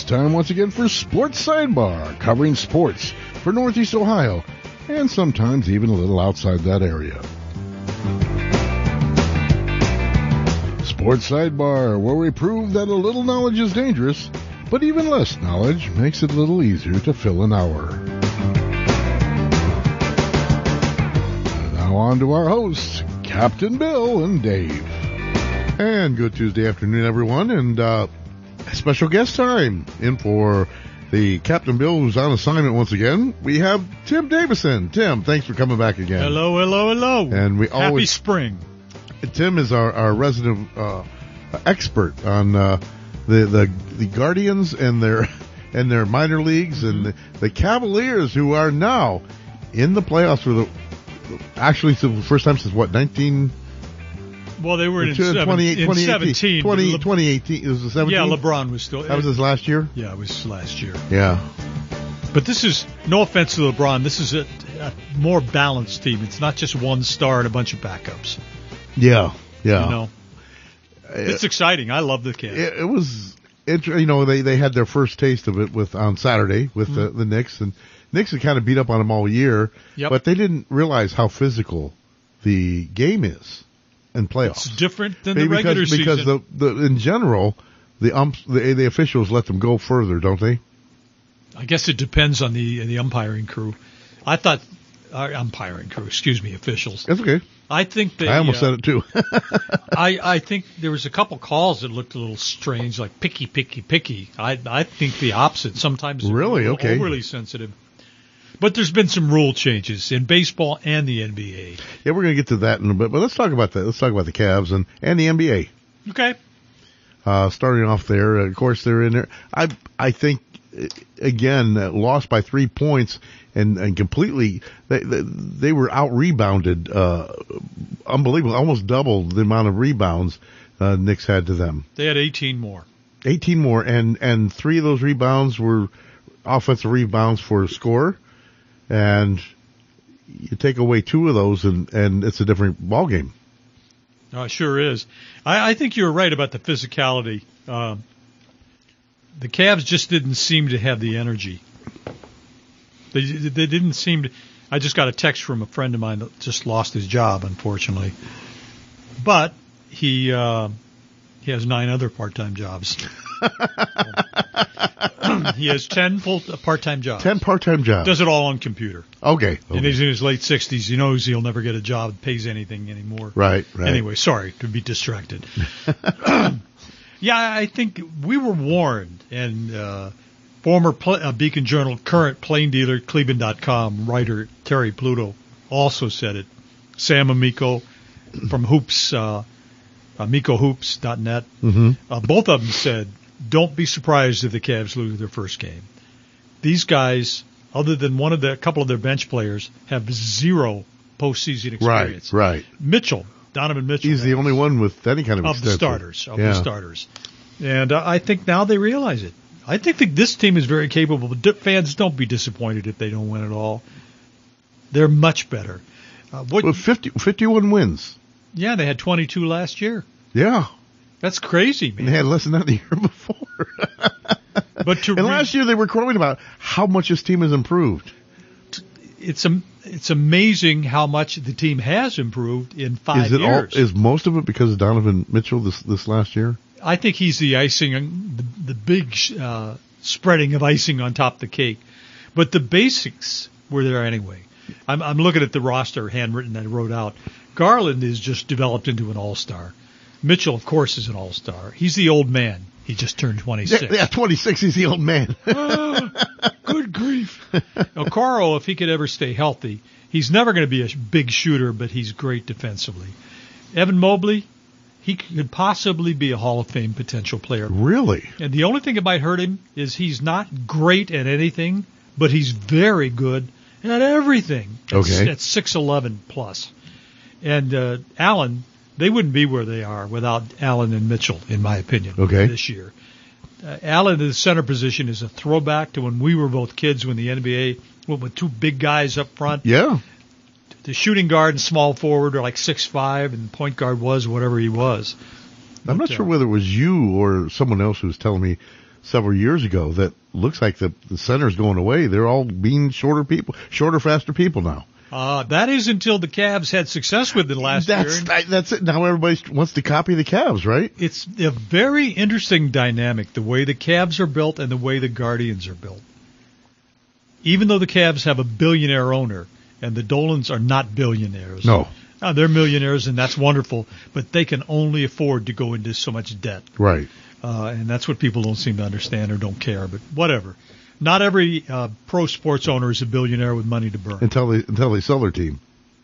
time once again for Sports Sidebar, covering sports for Northeast Ohio and sometimes even a little outside that area. Sports Sidebar, where we prove that a little knowledge is dangerous, but even less knowledge makes it a little easier to fill an hour. Now on to our hosts, Captain Bill and Dave. And good Tuesday afternoon, everyone, and special guest time in for the Captain Bill, who's on assignment once again. We have Tim Davison. Tim, thanks for coming back again. Hello, hello, hello. And we Happy spring. Tim is our resident expert on the Guardians and their minor leagues and the Cavaliers, who are now in the playoffs for the first time since what, 19? Well, they were in 2018. 2018. 2018. It was the 17th? Yeah, LeBron was still. That was his last year? Yeah, it was last year. Yeah. But this is, no offense to LeBron, this is a more balanced team. It's not just one star and a bunch of backups. Yeah, yeah. You know, it's exciting. I love the Cavs. It was, they had their first taste of it on Saturday with the Knicks, and Knicks had kind of beat up on them all year, but they didn't realize how physical the game is in playoffs. It's different than the regular season. Because in general, the officials let them go further, don't they? I guess it depends on the umpiring crew. I thought umpiring crew, officials. That's okay. I think I almost said it too. I think there was a couple calls that looked a little strange, like picky. I think the opposite. Sometimes really overly sensitive. But there's been some rule changes in baseball and the NBA. Yeah, we're going to get to that in a bit, but let's talk about that. Let's talk about the Cavs and the NBA. Okay. Starting off there, of course, they're in there. I think, again, lost by 3 points and completely, they were out-rebounded, unbelievable, almost double the amount of rebounds Knicks had to them. They had 18 more. 18 more, and 3 of those rebounds were offensive rebounds for a score. And you take away 2 of those, and it's a different ballgame. Oh, it sure is. I think you're right about the physicality. The Cavs just didn't seem to have the energy. They didn't seem to. I just got a text from a friend of mine that just lost his job, unfortunately. But he has 9 other part-time jobs. He has 10 part-time jobs. 10 part-time jobs. Does it all on computer. Okay. And he's in his late 60s. He knows he'll never get a job that pays anything anymore. Right. Anyway, sorry to be distracted. Yeah, I think we were warned, and former Beacon Journal, current plain dealer, Cleveland.com writer Terry Pluto also said it. Sam Amico from Hoops, AmicoHoops.net, both of them said, don't be surprised if the Cavs lose their first game. These guys, other than a couple of their bench players, have 0 postseason experience. Right. Donovan Mitchell. He's the only one with any kind of the starters. And I think now they realize it. I think that this team is very capable. Fans, don't be disappointed if they don't win at all. They're much better. 51 wins. Yeah, they had 22 last year. Yeah. That's crazy, man. And they had less than that the year before. Last year they were crowing about how much this team has improved. It's amazing how much the team has improved in 5 years. Is most of it because of Donovan Mitchell this last year? I think he's the icing, the big spreading of icing on top of the cake. But the basics were there anyway. I'm looking at the roster handwritten that I wrote out. Garland is just developed into an all-star. Mitchell, of course, is an all-star. He's the old man. He just turned 26. Yeah, 26, he's the old man. Good grief. Okoro, if he could ever stay healthy, he's never going to be a big shooter, but he's great defensively. Evan Mobley, he could possibly be a Hall of Fame potential player. Really? And the only thing that might hurt him is he's not great at anything, but he's very good at everything. Okay. At 6'11 plus. And Allen, they wouldn't be where they are without Allen and Mitchell, in my opinion, this year. Allen in the center position is a throwback to when we were both kids when the NBA went with 2 big guys up front. Yeah. The shooting guard and small forward are like 6'5", and point guard was whatever he was. I'm not sure whether it was you or someone else who was telling me several years ago that looks like the center's going away. They're all being shorter, faster people now. That is until the Cavs had success with it last year. That's it. Now everybody wants to copy the Cavs, right? It's a very interesting dynamic, the way the Cavs are built and the way the Guardians are built. Even though the Cavs have a billionaire owner, and the Dolans are not billionaires. No. They're millionaires, and that's wonderful, but they can only afford to go into so much debt. Right. And that's what people don't seem to understand or don't care, but whatever. Not every pro sports owner is a billionaire with money to burn. Until they sell their team.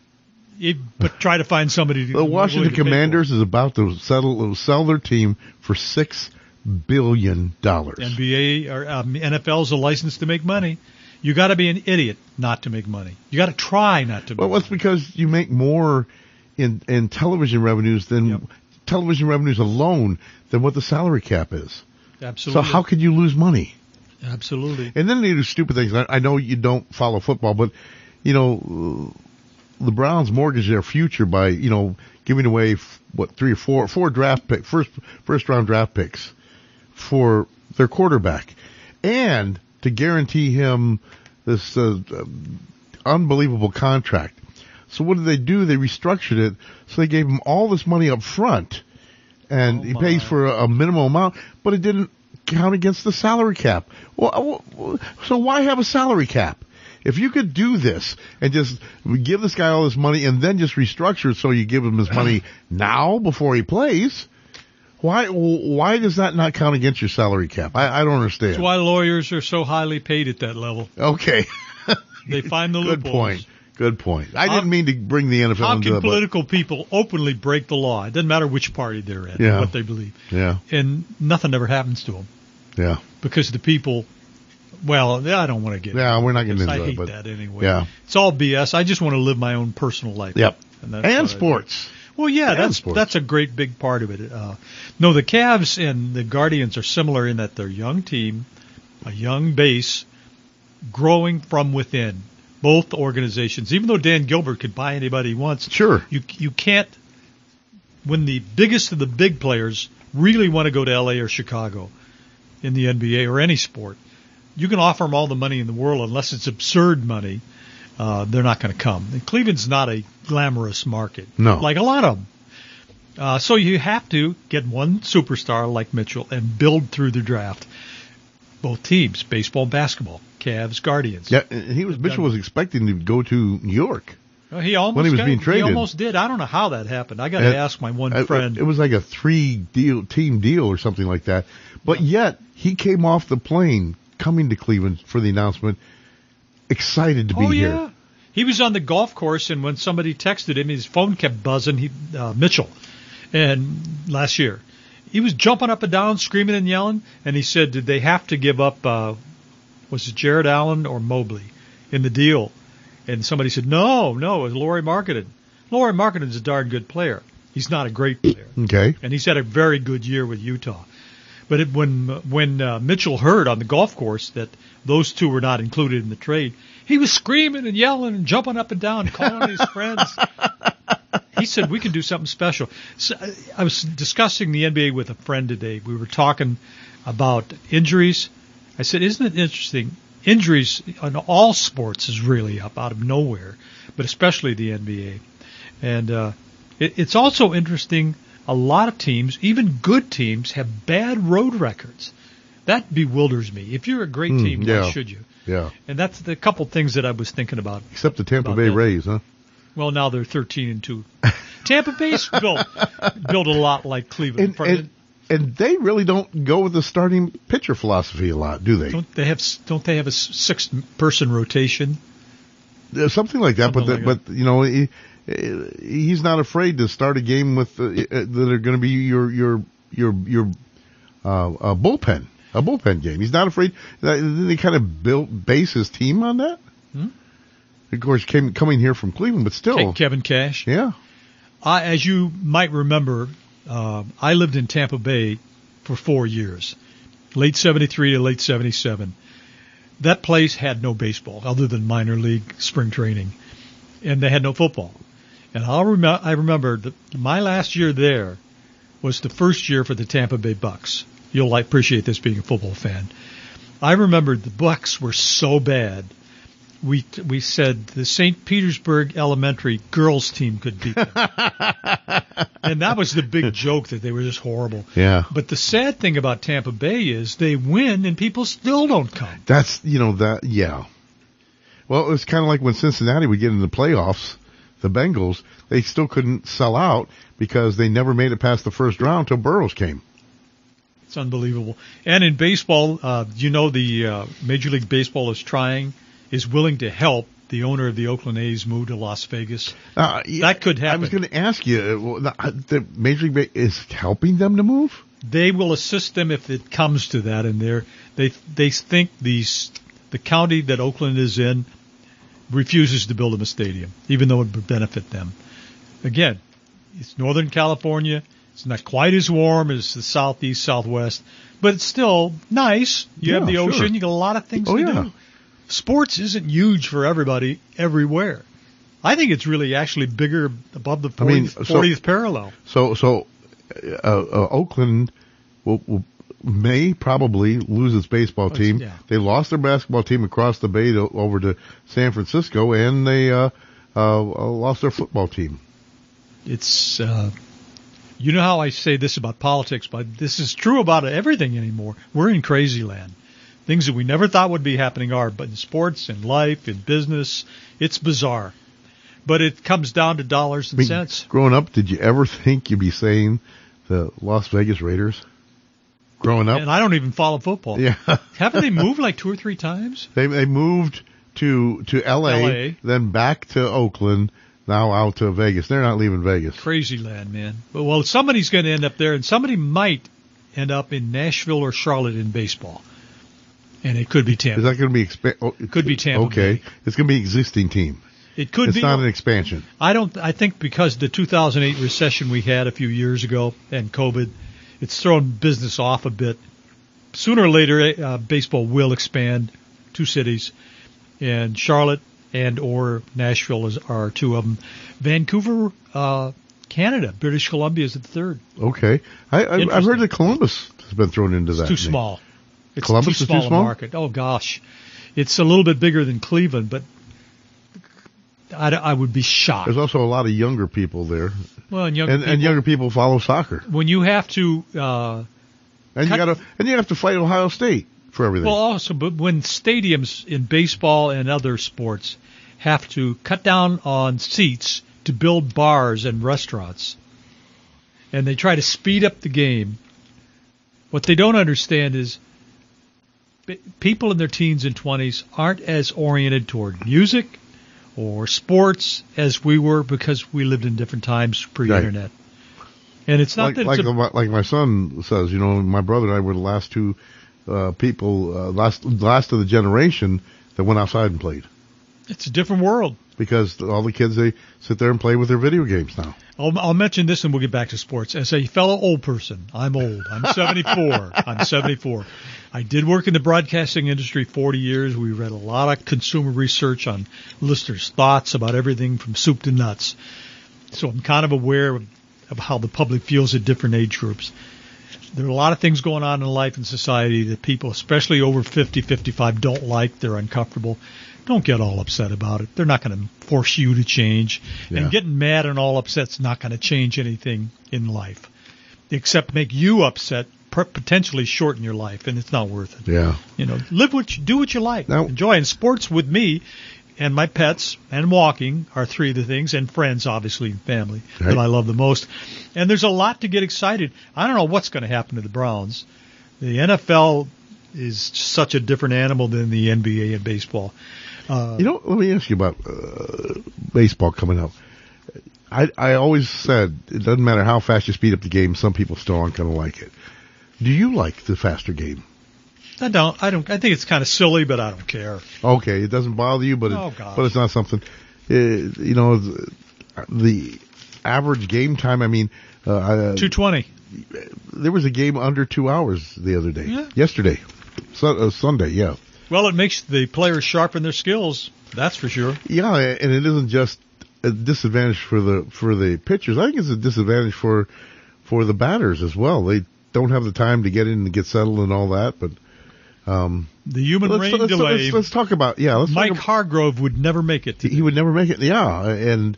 But try to find somebody to The Washington Commanders is about to sell their team for $6 billion. NBA or NFL is a license to make money. You got to be an idiot not to make money. You got to try not to. Well, that's because you make more in television revenues than television revenues alone than what the salary cap is. Absolutely. So how could you lose money? Absolutely. And then they do stupid things. I know you don't follow football, but the Browns mortgage their future by giving away three or four draft pick first round draft picks for their quarterback, and to guarantee him this unbelievable contract. So what did they do? They restructured it so they gave him all this money up front, and he pays for a minimum amount, but it didn't count against the salary cap. Well, so why have a salary cap? If you could do this and just give this guy all this money and then just restructure it so you give him his money now before he plays, why does that not count against your salary cap? I don't understand. That's why lawyers are so highly paid at that level. Okay. They find the loopholes. Good point. I didn't mean to bring the NFL into that. How can political people openly break the law? It doesn't matter which party they're in or what they believe. Yeah. And nothing ever happens to them. Yeah. Because the people, I don't want to get into it. We're not getting into I that. hate that anyway. Yeah. It's all BS. I just want to live my own personal life. Yep. And sports. Well, yeah, that's a great big part of it. No, the Cavs and the Guardians are similar in that they're a young team, a young base, growing from within. Both organizations, even though Dan Gilbert could buy anybody he wants, sure, you can't. When the biggest of the big players really want to go to L.A. or Chicago in the NBA or any sport, you can offer them all the money in the world, unless it's absurd money. They're not going to come. And Cleveland's not a glamorous market, like a lot of them. So you have to get one superstar like Mitchell and build through the draft. Both teams, baseball and basketball, Cavs, Guardians. Yeah, Mitchell was expecting to go to New York. When he was being traded. He almost did. I don't know how that happened. I got to ask my one friend. It was like a 3-team deal or something like that. But yet, he came off the plane coming to Cleveland for the announcement, excited to be here. He was on the golf course, and when somebody texted him, his phone kept buzzing, Mitchell, and last year. He was jumping up and down, screaming and yelling, and he said, did they have to give up, was it Jared Allen or Mobley in the deal? And somebody said, no, it was Lauri Markkanen. Lauri Markkanen's a darn good player. He's not a great player. Okay. And he's had a very good year with Utah. But when Mitchell heard on the golf course that those two were not included in the trade, he was screaming and yelling and jumping up and down, calling his friends. He said, we can do something special. So I was discussing the NBA with a friend today. We were talking about injuries. I said, isn't it interesting? Injuries in all sports is really up out of nowhere, but especially the NBA. And it's also interesting, a lot of teams, even good teams, have bad road records. That bewilders me. If you're a great team, why should you? Yeah. And that's the couple things that I was thinking about. Except the Tampa Bay Rays, huh? Well, now they're 13-2. Tampa Bay's built a lot like Cleveland. And they really don't go with the starting pitcher philosophy a lot, do they? Don't they have a 6-person rotation? Something like that. But he's not afraid to start a game with that are going to be your bullpen, a bullpen game. He's not afraid. They kind of base his team on that. Of course, coming here from Cleveland, but still. Kevin Cash. Yeah. As you might remember, I lived in Tampa Bay for 4 years, late 73 to late 77. That place had no baseball other than minor league spring training, and they had no football. And I remember that my last year there was the first year for the Tampa Bay Bucks. You'll appreciate this being a football fan. I remember the Bucks were so bad. We said the St. Petersburg Elementary girls team could beat them. And that was the big joke, that they were just horrible. Yeah. But the sad thing about Tampa Bay is they win and people still don't come. That's, yeah. Well, it was kind of like when Cincinnati would get in the playoffs, the Bengals, they still couldn't sell out because they never made it past the first round till Burrows came. It's unbelievable. And in baseball, the Major League Baseball is willing to help the owner of the Oakland A's move to Las Vegas. That could happen. I was going to ask you, the Major League is helping them to move? They will assist them if it comes to that, and they think the county that Oakland is in refuses to build them a stadium, even though it would benefit them. Again, it's Northern California. It's not quite as warm as the Southeast, Southwest, but it's still nice. You have the ocean. Sure. You got a lot of things to do. Sports isn't huge for everybody everywhere. I think it's really actually bigger above the 40th parallel. So Oakland may probably lose its baseball team. Yeah. They lost their basketball team across the bay over to San Francisco, and they lost their football team. It's you know how I say this about politics, but this is true about everything anymore. We're in crazy land. Things that we never thought would be happening are, but in sports, in life, in business, it's bizarre. But it comes down to dollars and cents. Growing up, did you ever think you'd be saying the Las Vegas Raiders? Growing up? And I don't even follow football. Yeah. Haven't they moved like 2 or 3 times? They moved to L.A., then back to Oakland, now out to Vegas. They're not leaving Vegas. Crazy land, man. Well, somebody's going to end up there, and somebody might end up in Nashville or Charlotte in baseball. And it could be Tampa. Is that going to be It could be Tampa. Okay. Bay. It's going to be existing team. It could be. It's not an expansion. I think because the 2008 recession we had a few years ago and COVID, it's thrown business off a bit. Sooner or later, baseball will expand 2 cities, and Charlotte and or Nashville are 2 of them. Vancouver, Canada, British Columbia is the 3rd. Okay. I've heard that Columbus has been thrown into that. It's too small. It's Columbus too small a market. Oh, gosh. It's a little bit bigger than Cleveland, but I would be shocked. There's also a lot of younger people there. Well, and younger people follow soccer. When you have to you have to fight Ohio State for everything. Well, also, but when stadiums in baseball and other sports have to cut down on seats to build bars and restaurants, and they try to speed up the game, what they don't understand is people in their teens and 20s aren't as oriented toward music or sports as we were because we lived in different times pre-internet. Right. And it's not like my son says, my brother and I were the last 2 people, last of the generation that went outside and played. It's a different world. Because all the kids, they sit there and play with their video games now. I'll mention this and we'll get back to sports. As a fellow old person, I'm old. I'm 74. I did work in the broadcasting industry 40 years. We read a lot of consumer research on listeners' thoughts about everything from soup to nuts. So I'm kind of aware of how the public feels at different age groups. There are a lot of things going on in life and society that people, especially over 50, 55, don't like. They're uncomfortable. Don't get all upset about it. They're not going to force you to change. Yeah. And getting mad and all upset's not going to change anything in life, except make you upset, potentially shorten your life, and it's not worth it. Yeah. Do what you like. Now, enjoy. And sports with me and my pets and walking are 3 of the things, and friends, obviously, and family that I love the most. And there's a lot to get excited. I don't know what's going to happen to the Browns. The NFL is such a different animal than the NBA and baseball. Let me ask you about baseball coming up. I always said it doesn't matter how fast you speed up the game, some people still aren't going to like it. Do you like the faster game? I don't. I think it's kind of silly, but I don't care. Okay, it doesn't bother you, but it's not something. The average game time. 2:20. There was a game under 2 hours the other day. Yeah. Yesterday, Sunday. Yeah. Well, it makes the players sharpen their skills. That's for sure. Yeah, and it isn't just a disadvantage for the pitchers. I think it's a disadvantage for the batters as well. don't have the time to get in and get settled and all that. But the human rain delay. Let's talk about Mike Hargrove would never make it. He would never make it. Yeah, and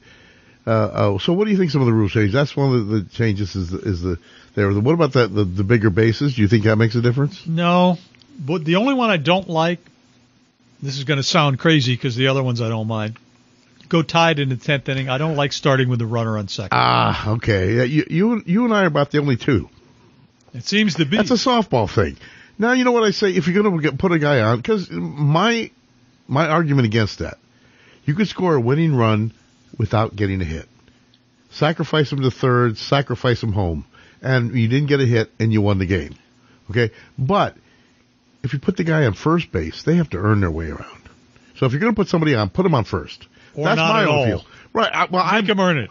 so what do you think? Some of the rules change. That's one of the changes. What about the bigger bases? Do you think that makes a difference? No, but the only one I don't like. This is going to sound crazy because the other ones I don't mind. Go tied in the 10th inning. I don't like starting with the runner on second. Ah, okay. You and I are about the only two. It seems to be. That's a softball thing. Now, you know what I say? If you're going to put a guy on, because my argument against that, you could score a winning run without getting a hit. Sacrifice him to third, sacrifice him home. And you didn't get a hit, and you won the game. Okay? But if you put the guy on first base, they have to earn their way around. So if you're going to put somebody on, put him on first. Or that's not my at own all. feel. Right. Make him earn it.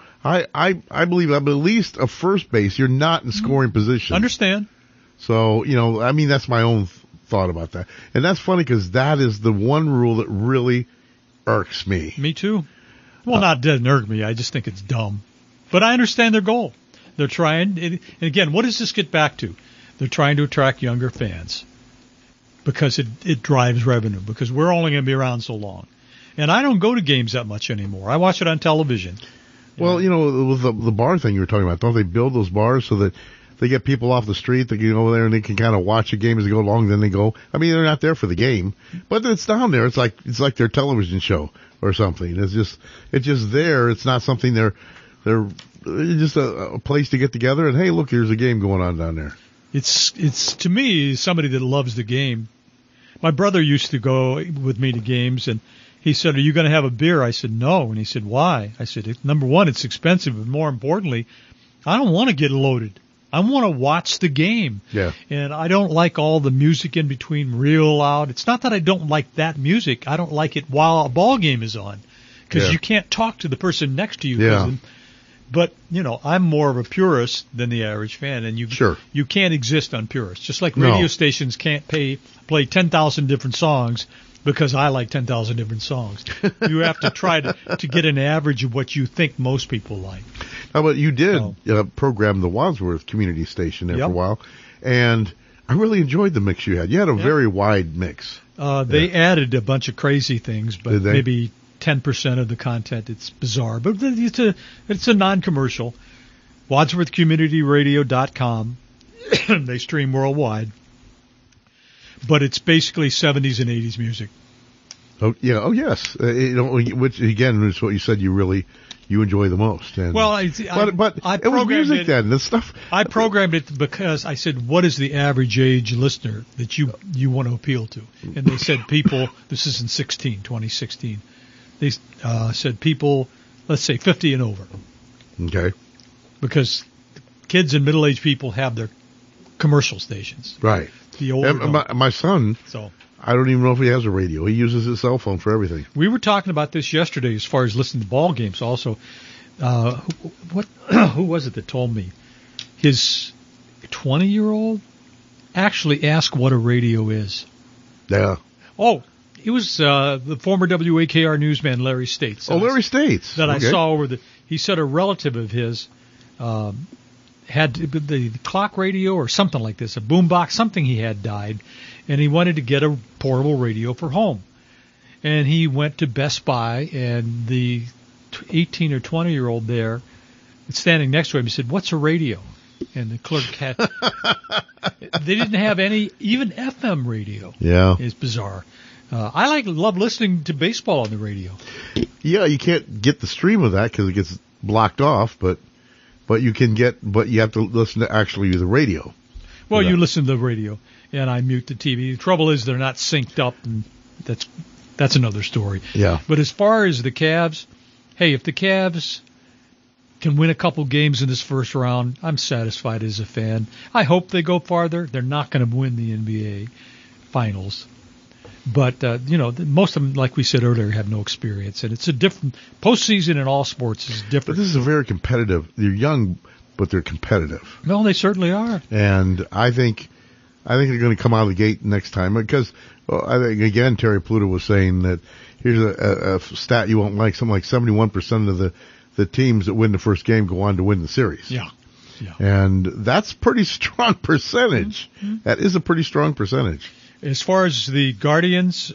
I believe at least a first base, you're not in scoring position. Understand. So, that's my own thought about that. And that's funny because that is the one rule that really irks me. Me too. Well, not doesn't irk me. I just think it's dumb. But I understand their goal. They're trying. And again, what does this get back to? They're trying to attract younger fans because it drives revenue because we're only going to be around so long. And I don't go to games that much anymore. I watch it on television. Well, with the bar thing you were talking about, don't they build those bars so that they get people off the street that can go over there and they can kind of watch a game as they go along, then they go. I mean, they're not there for the game, but it's down there. It's like their television show or something. It's just there. It's not something they're just a place to get together and, hey, look, here's a game going on down there. It's to me, somebody that loves the game. My brother used to go with me to games and he said, "Are you going to have a beer?" I said, "No." And he said, "Why?" I said, "Number one, it's expensive, but more importantly, I don't want to get loaded. I want to watch the game." Yeah. And I don't like all the music in between real loud. It's not that I don't like that music. I don't like it while a ball game is on because you can't talk to the person next to you. Yeah. But, I'm more of a purist than the average fan, and you can't exist on purists. Just like radio stations can't play 10,000 different songs because I like 10,000 different songs. You have to try to get an average of what you think most people like. How about you did program the Wadsworth Community Station there for a while, and I really enjoyed the mix you had. You had a very wide mix. They added a bunch of crazy things, but maybe 10% of the content. It's bizarre, but it's a non-commercial. WadsworthCommunityRadio.com. They stream worldwide. But it's basically 70s and 80s music. Oh yeah. Oh yes. Which again is what you said you enjoy the most. And, well, but it was music then. The stuff. I programmed it because I said, "What is the average age listener that you want to appeal to?" And they said people. This is in 2016. They said people, let's say 50 and over. Okay. Because kids and middle-aged people have their commercial stations. Right. The older my son, I don't even know if he has a radio. He uses his cell phone for everything. We were talking about this yesterday as far as listening to ball games also. Who was it that told me? His 20-year-old actually asked what a radio is. Yeah. Oh, it was the former WAKR newsman Larry States. Larry States. That I saw he said a relative of his had the clock radio or something like this, a boombox, something he had died, and he wanted to get a portable radio for home. And he went to Best Buy, and the 18 or 20-year-old there, standing next to him, he said, "What's a radio?" And the clerk had, they didn't have any, even FM radio. Yeah. It's bizarre. I love listening to baseball on the radio. Yeah, you can't get the stream of that because it gets blocked off, but you have to listen to actually the radio. Well, you listen to the radio, and I mute the TV. The trouble is they're not synced up, and that's another story. Yeah. But as far as the Cavs, hey, if the Cavs can win a couple games in this first round, I'm satisfied as a fan. I hope they go farther. They're not going to win the NBA Finals. But, most of them, like we said earlier, have no experience. And it's a different – postseason in all sports is different. But this is a very competitive – they're young, but they're competitive. No, they certainly are. And I think they're going to come out of the gate next time because I think, again, Terry Pluto was saying that here's a stat you won't like. Something like 71% of the teams that win the first game go on to win the series. Yeah. Yeah. And that's pretty strong percentage. Mm-hmm. That is a pretty strong percentage. As far as the Guardians,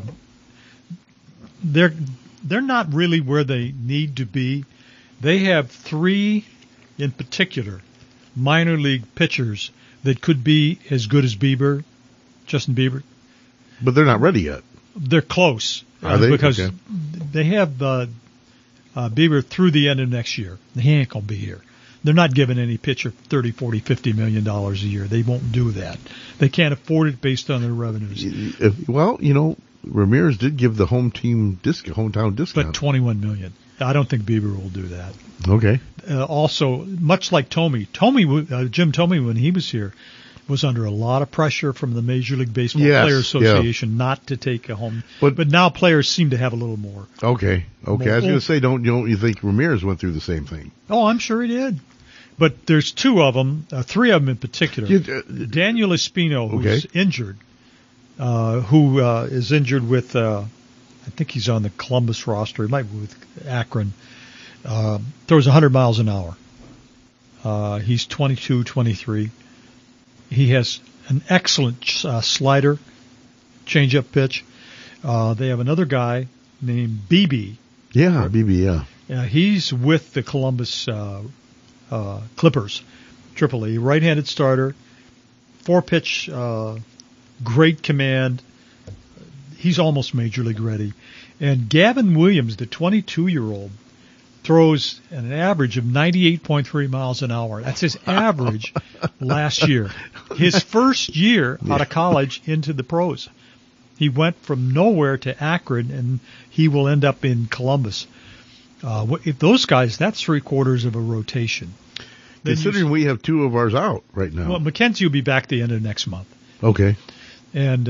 they're not really where they need to be. They have 3, in particular, minor league pitchers that could be as good as Justin Bieber. But they're not ready yet. They're close. Are they? Because Okay. they have Bieber through the end of next year. He ain't going to be here. They're not giving any pitcher $30, $40, $50 million a year. They won't do that. They can't afford it based on their revenues. Ramirez did give the hometown discount. But $21 million. I don't think Bieber will do that. Okay. Also, much like Jim Thome, when he was here, was under a lot of pressure from the Major League Baseball Yes, Players Association not to take a home. But now players seem to have a little more. Okay. I was going to say, don't you think Ramirez went through the same thing? Oh, I'm sure he did. But there's 2 of them, 3 of them in particular. Daniel Espino, who's injured, who is injured with, I think he's on the Columbus roster. He might be with Akron. Throws 100 miles an hour. He's 22, 23. He has an excellent slider, changeup pitch. They have another guy named BB. Yeah, BB, yeah. He's with the Columbus Clippers, AAA, right-handed starter, 4-pitch, great command. He's almost major league ready. And Gavin Williams, the 22-year-old, throws an average of 98.3 miles an hour. That's his average last year. His first year out of college into the pros. He went from nowhere to Akron, and he will end up in Columbus. If those guys, that's 3/4 of a rotation. Considering we have 2 of ours out right now. Well, McKenzie will be back the end of next month. Okay. And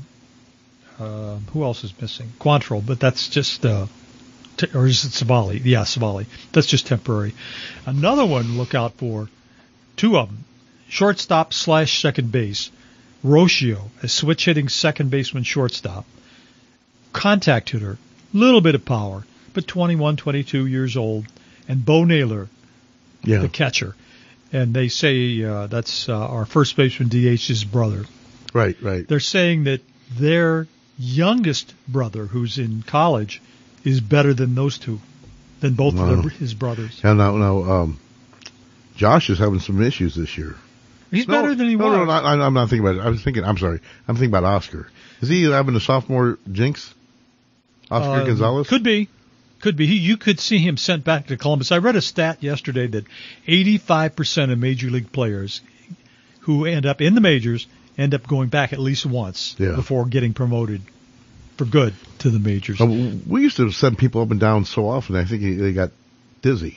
who else is missing? Quantrill, but that's just, or is it Savali? Yeah, Savali. That's just temporary. Another one, look out for, 2 of them. Shortstop / second base. Rocio, a switch-hitting second baseman shortstop. Contact hitter, little bit of power, but 21, 22 years old. And Bo Naylor, the catcher. And they say that's our first baseman DH's brother. Right. They're saying that their youngest brother, who's in college, is better than those 2, than both of his brothers. And now, Josh is having some issues this year. He's better than he was. No, I'm not thinking about it. I'm thinking about Oscar. Is he having a sophomore jinx? Oscar Gonzalez? Could be. You could see him sent back to Columbus. I read a stat yesterday that 85% of major league players who end up in the majors end up going back at least once before getting promoted for good to the majors. We used to send people up and down so often, I think they got dizzy.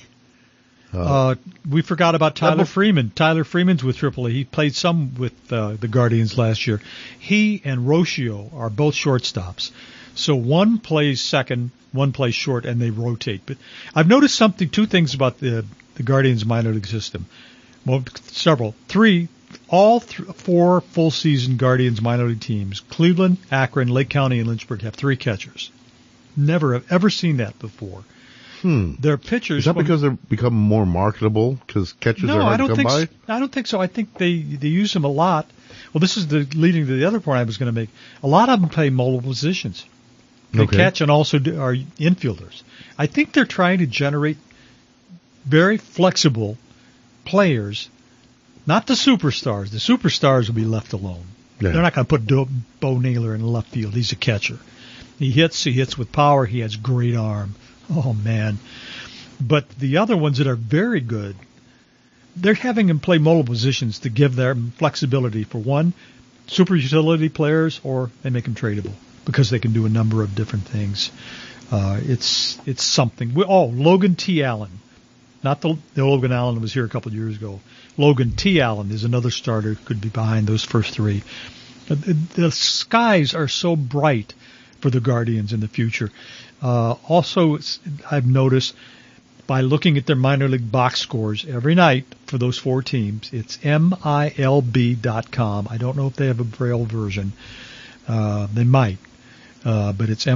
We forgot about Tyler Freeman. Tyler Freeman's with AAA. He played some with the Guardians last year. He and Rocio are both shortstops. So one plays second, one plays short, and they rotate. But I've noticed 2 things about the Guardians minor league system. Well, several. 3, all 4 full season Guardians minor league teams, Cleveland, Akron, Lake County, and Lynchburg, have 3 catchers. Never have ever seen that before. Their pitchers. Is that because they're become more marketable because catchers are hard to come by? I don't think so. I think they use them a lot. Well, this is leading to the other point I was going to make. A lot of them play multiple positions. They catch and also are infielders. I think they're trying to generate very flexible players, not the superstars. The superstars will be left alone. Yeah. They're not going to put Bo Naylor in left field. He's a catcher. He hits with power. He has great arm. Oh, man. But the other ones that are very good, they're having them play multiple positions to give them flexibility. For one, super utility players, or they make them tradable because they can do a number of different things. It's something. Logan T. Allen. Not the Logan Allen that was here a couple of years ago. Logan T. Allen is another starter who could be behind those first 3. The skies are so bright for the Guardians in the future. Also, I've noticed by looking at their minor league box scores every night for those 4 teams, it's MILB.com. I don't know if they have a Braille version. They might. But it's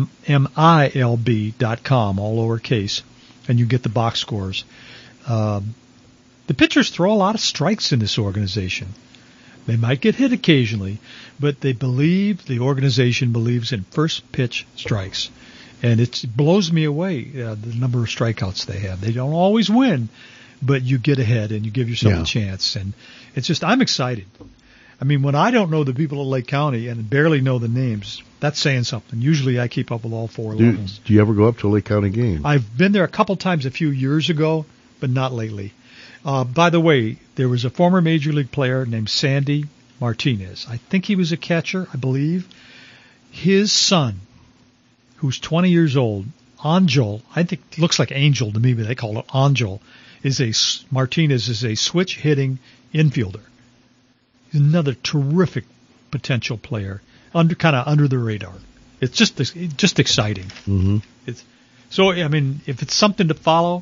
MILB.com, all lowercase, and you get the box scores. The pitchers throw a lot of strikes in this organization. They might get hit occasionally, but the organization believes in first pitch strikes. And it blows me away, the number of strikeouts they have. They don't always win, but you get ahead and you give yourself a chance. And it's just, I'm excited. I mean, when I don't know the people of Lake County and barely know the names, that's saying something. Usually I keep up with all four levels. Do you ever go up to a Lake County game? I've been there a couple times a few years ago, but not lately. By the way, there was a former Major League player named Sandy Martinez. I think he was a catcher, I believe. His son, who's 20 years old, Angel, I think looks like Angel to me, but they call it Angel, Martinez is a switch-hitting infielder. He's another terrific potential player, kind of under the radar. It's just exciting. Mm-hmm. So, I mean, if it's something to follow,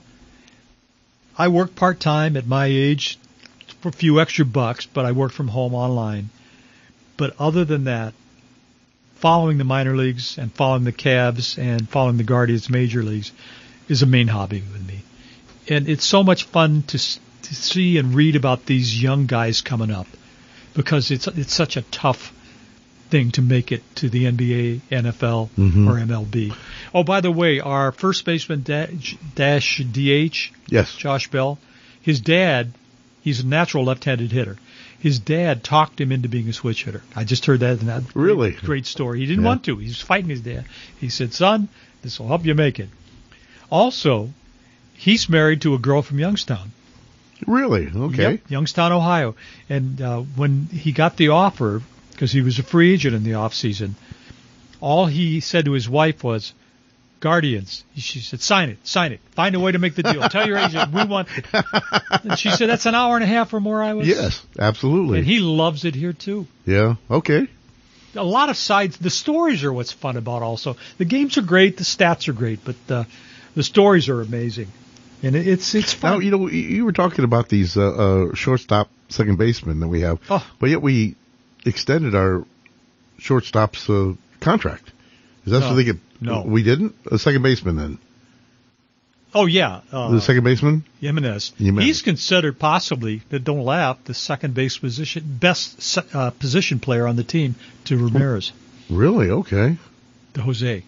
I work part-time at my age for a few extra bucks, but I work from home online. But other than that, following the minor leagues and following the Cavs and following the Guardians major leagues is a main hobby with me. And it's so much fun to see and read about these young guys coming up, because it's such a tough thing to make it to the NBA, NFL, or MLB. Oh, by the way, our first baseman dash DH, yes, Josh Bell, his dad, he's a natural left-handed hitter. His dad talked him into being a switch hitter. I just heard that. Really? Great story. He didn't want to. He was fighting his dad. He said, son, this will help you make it. Also, he's married to a girl from Youngstown. Really? Okay. Yep, Youngstown, Ohio. And when he got the offer, because he was a free agent in the off season, all he said to his wife was, Guardians. She said, sign it. Find a way to make the deal. Tell your agent we want. And she said, that's an hour and a half from where I was. Yes, absolutely. And he loves it here too. Yeah. Okay. A lot of sides. The stories are what's fun about also. The games are great. The stats are great, but the stories are amazing. And it's fun. Now, you were talking about these shortstop, second basemen that we have, but yet we extended our shortstop's contract. Is that so they get? No, we didn't. A second baseman then. Oh yeah, the second baseman, Jimenez. He's considered possibly, but don't laugh, the second base best position player on the team to Ramirez. Really? Okay. To Jose.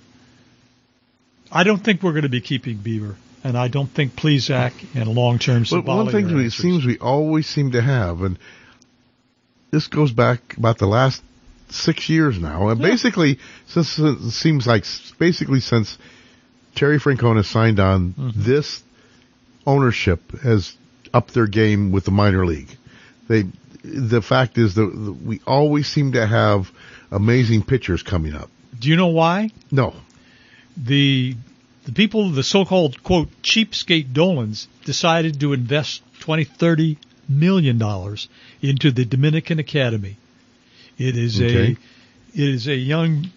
I don't think we're going to be keeping Bieber, and I don't think Plesac and long-term. But one thing it seems we always seem to have, and this goes back about the last 6 years now, and basically since it seems like since Terry Francona signed on, this ownership has upped their game with the minor league. The fact is that we always seem to have amazing pitchers coming up. Do you know why? No. The people, the so-called quote cheapskate Dolans, decided to invest $20-30 million into the Dominican Academy. It is a young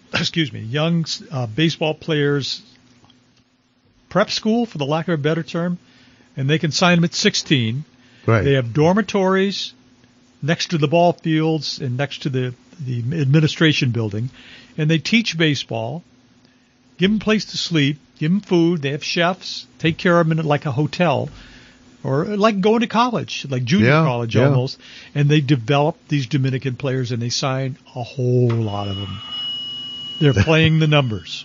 baseball players prep school, for the lack of a better term, and they can sign them at 16. Right. They have dormitories next to the ball fields and next to the administration building, and they teach baseball, give them a place to sleep, give them food. They have chefs, take care of them like a hotel, or like going to college, like junior college almost. And they develop these Dominican players, and they sign a whole lot of them. They're playing the numbers.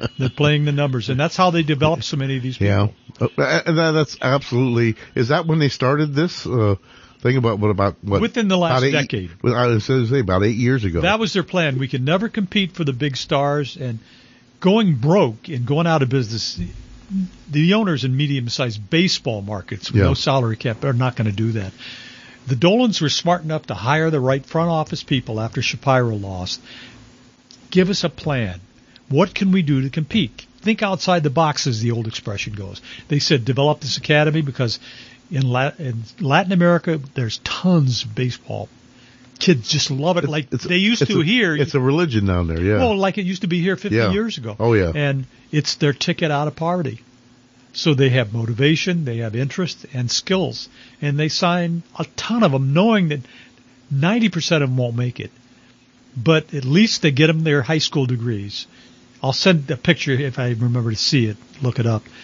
And that's how they develop so many of these people. Yeah, and that's absolutely. Is that when they started this thing about what? Within the last decade. I was going to say about 8 years ago. That was their plan. We could never compete for the big stars, and going broke and going out of business. The owners in medium-sized baseball markets with no salary cap are not going to do that. The Dolans were smart enough to hire the right front office people after Shapiro lost. Give us a plan. What can we do to compete? Think outside the box, as the old expression goes. They said develop this academy because in Latin America there's tons of baseball. Kids just love it like they used to here. It's a religion down there, yeah. Well, like it used to be here 50 years ago. Oh, yeah. And it's their ticket out of poverty. So they have motivation, they have interest and skills. And they sign a ton of them knowing that 90% of them won't make it. But at least they get them their high school degrees. I'll send a picture if I remember to see it. Look it up.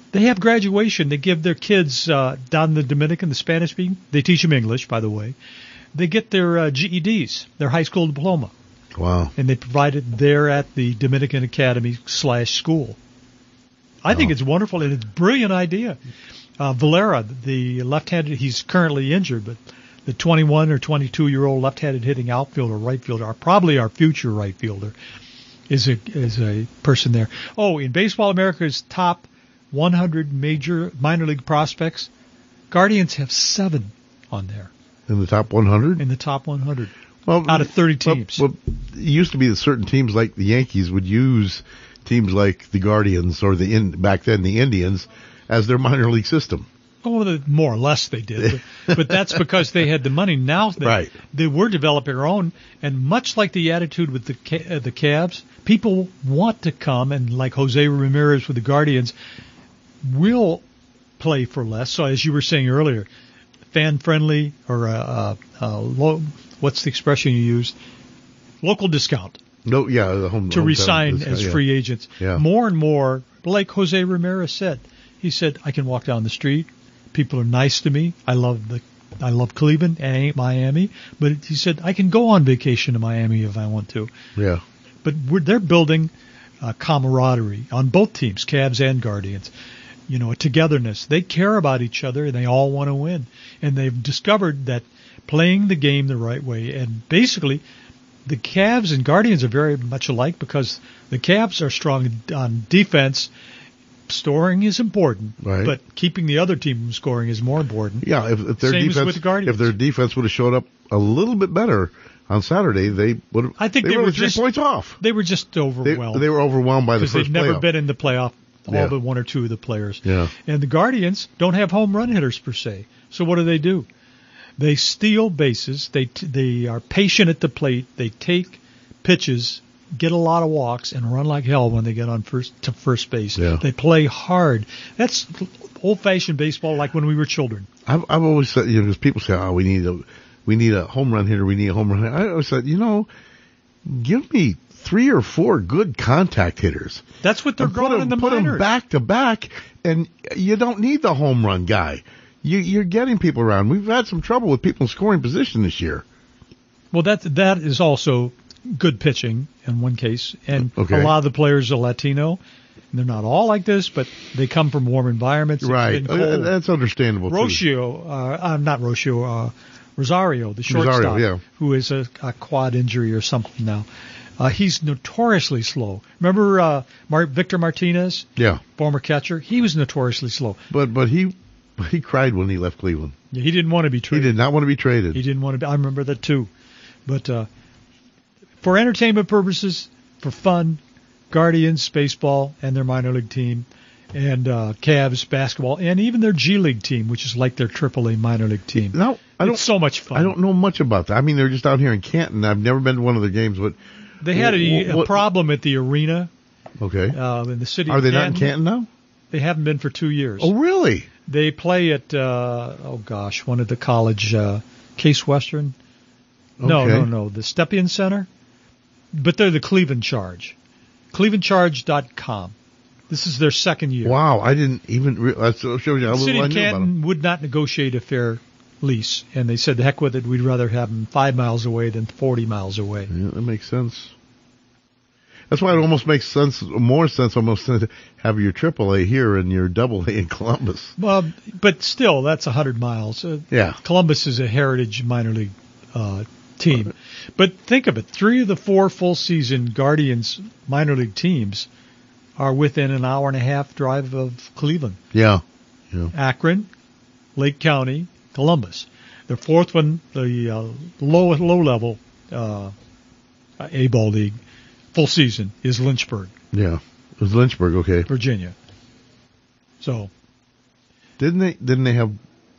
They have graduation. They give their kids down in the Dominican, the Spanish speaking. They teach them English, by the way. They get their GEDs, their high school diploma. Wow. And they provide it there at the Dominican Academy/school. I think it's wonderful, and it's a brilliant idea. Valera, the left-handed, he's currently injured, but the 21 or 22-year-old left-handed hitting outfielder, right fielder, probably our future right fielder, is a person there. Oh, in Baseball America's top 100 minor league prospects, Guardians have 7 on there. In the top 100? In the top 100. Well, out of 30 teams. Well, it used to be that certain teams like the Yankees would use teams like the Guardians or back then the Indians as their minor league system. Oh, more or less they did, but that's because they had the money. Now they were developing their own, and much like the attitude with the Cavs, people want to come, and like Jose Ramirez with the Guardians, will play for less. So as you were saying earlier, fan-friendly or what's the expression you used? Local discount. No, yeah, to resign as free agents. Yeah. More and more, like Jose Ramirez said, he said, I can walk down the street. People are nice to me. I love Cleveland and ain't Miami. But he said, I can go on vacation to Miami if I want to. Yeah. But they're building camaraderie on both teams, Cavs and Guardians. You know, a togetherness. They care about each other and they all want to win. And they've discovered that playing the game the right way, and basically the Cavs and Guardians are very much alike because the Cavs are strong on defense. Scoring is important, right, but keeping the other team from scoring is more important. Yeah, if their Same defense, as with the Guardians. if their defense would have showed up a little bit better on Saturday, they would have. I think they were 3 points off. They were just overwhelmed. They were overwhelmed by the first because they've never playoff. been in the playoff. All but 1 or 2 of the players. Yeah. And the Guardians don't have home run hitters per se. So what do? They steal bases. They are patient at the plate. They take pitches, get a lot of walks, and run like hell when they get on first base. Yeah. They play hard. That's old-fashioned baseball, like when we were children. I've always said, because people say, oh, we need a home run hitter. We need a home run hitter. I always said, give me 3 or 4 good contact hitters. That's what they're growing in the minors. Put them back to back, and you don't need the home run guy. You're getting people around. We've had some trouble with people in scoring position this year. Well, that is also good pitching in one case, and okay. A lot of the players are Latino. They're not all like this, but they come from warm environments. Right, that's understandable. Rosario, the shortstop, who is a quad injury or something now. He's notoriously slow. Remember Victor Martinez? Yeah. Former catcher? He was notoriously slow. But he cried when he left Cleveland. Yeah, he didn't want to be traded. He did not want to be traded. He didn't want to be. I remember that too. But for entertainment purposes, for fun, Guardians baseball and their minor league team, and Cavs basketball, and even their G League team, which is like their AAA minor league team. No, it's so much fun. I don't know much about that. I mean, they're just out here in Canton. I've never been to one of their games, but they had a problem at the arena. Okay. In the city. Are of they Canton. not in Canton now? They haven't been for 2 years. Oh, really? They play at one of the college, Case Western. Okay. No, the Stepien Center. But they're the Cleveland Charge. ClevelandCharge.com. This is their second year. Wow, I didn't even realize. That shows you how the city little I of knew about Canton them. would not negotiate a fair lease, and they said, the heck with it, we'd rather have them 5 miles away than 40 miles away. Yeah, that makes sense. That's why it almost makes more sense to have your AAA here and your AA in Columbus. Well, but still, that's 100 miles. Yeah. Columbus is a heritage minor league team. But think of it, 3 of the 4 full season Guardians minor league teams are within an hour and a half drive of Cleveland. Yeah. Akron, Lake County, Columbus. The fourth one, the low level A-ball league, full season, is Lynchburg. Yeah. It was Lynchburg, okay. Virginia. So Didn't they have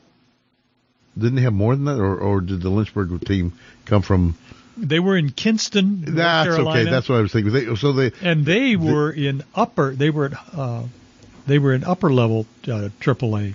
more than that, or did the Lynchburg team come from? They were in Kinston, North Carolina. Okay. That's what I was thinking. They were in upper level AAA,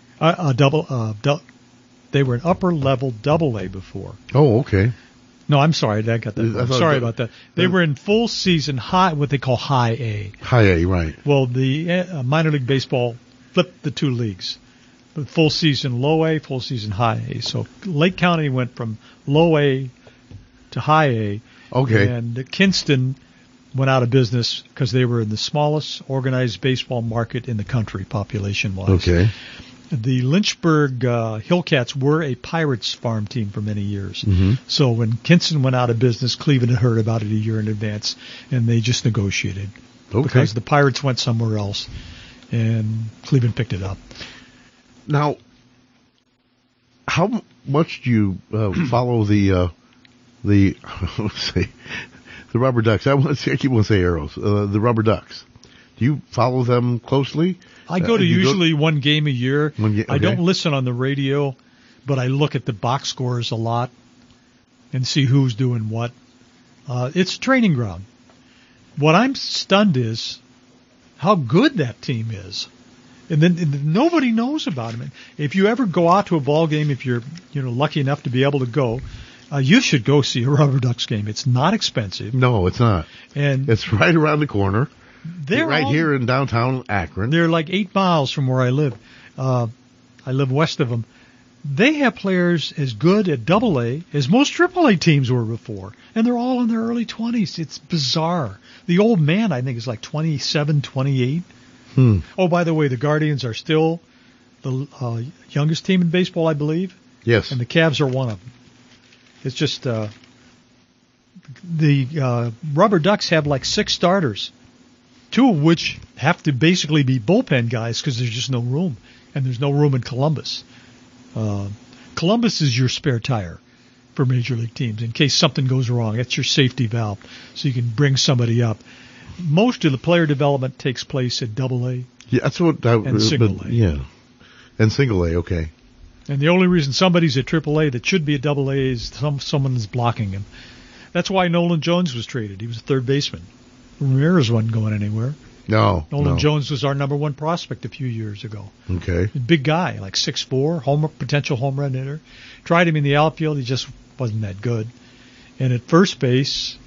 they were in upper level AA before. Oh, okay. No, I'm sorry, I got that wrong. Sorry about that. They were in full season high, what they call high A. High A, right? Well, the minor league baseball flipped the two leagues. The full season low A, full season high A. So Lake County went from low A to high A. Okay. And Kinston went out of business because they were in the smallest organized baseball market in the country, population-wise. Okay. The Lynchburg Hillcats were a Pirates farm team for many years. Mm-hmm. So when Kinston went out of business, Cleveland had heard about it a year in advance, and they just negotiated. Okay. Because the Pirates went somewhere else, and Cleveland picked it up. Now, how much do you follow the let's say the Rubber Ducks? I keep wanting to say Arrows. The Rubber Ducks. Do you follow them closely? I go to usually one game a year. Okay. I don't listen on the radio, but I look at the box scores a lot and see who's doing what. It's a training ground. What I'm stunned is how good that team is. And then nobody knows about them. If you ever go out to a ball game, if you're lucky enough to be able to go, you should go see a Rubber Ducks game. It's not expensive. No, it's not. And it's right around the corner. They're right here in downtown Akron. They're like 8 miles from where I live. I live west of them. They have players as good at AA as most AAA teams were before. And they're all in their early 20s. It's bizarre. The old man, I think, is like 27, 28. Oh, by the way, the Guardians are still the youngest team in baseball, I believe. Yes. And the Cavs are one of them. It's just the Rubber Ducks have like 6 starters, 2 of which have to basically be bullpen guys because there's just no room. And there's no room in Columbus. Columbus is your spare tire for major league teams in case something goes wrong. It's your safety valve so you can bring somebody up. Most of the player development takes place at AA. Yeah, that's what and single A. Yeah, and single A. Okay. And the only reason somebody's at AAA that should be at AA is someone is blocking him. That's why Nolan Jones was traded. He was a third baseman. Ramirez wasn't going anywhere. No. Nolan Jones was our number 1 prospect a few years ago. Okay. Big guy, like 6'4", potential home run hitter. Tried him in the outfield. He just wasn't that good. And at first base,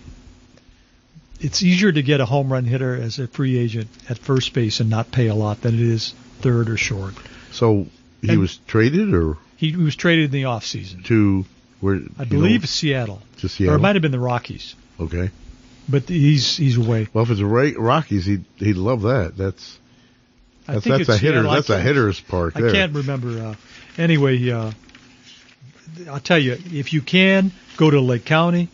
it's easier to get a home run hitter as a free agent at first base and not pay a lot than it is third or short. So he was traded, or he was traded in the off season to where? I believe Seattle. To Seattle, or it might have been the Rockies. Okay. But he's away. Well, if it's the Rockies, he'd love that. That's a hitter. That's a hitter's park. I can't remember. Anyway, I'll tell you, if you can go to Lake County.